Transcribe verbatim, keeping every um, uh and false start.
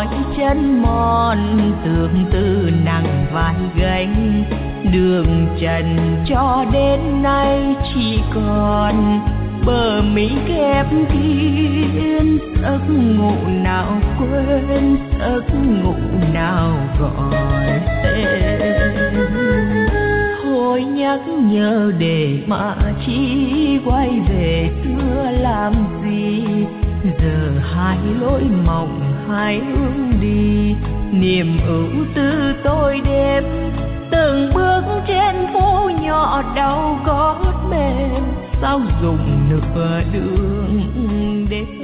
mỏi chân mòn, tương tư nặng vai gánh. Đường trần cho đến nay chỉ còn bờ mi khép kín, giấc ngủ nào quên, giấc ngủ nào gọi tên. Thôi nhắc nhớ để mà chi quay về xưa làm gì, giờ hai lối mộng hai hướng đi. Niềm ưu tư tôi đêm từng bước trên phố nhỏ đau gót mềm, sao dùng nửa đường để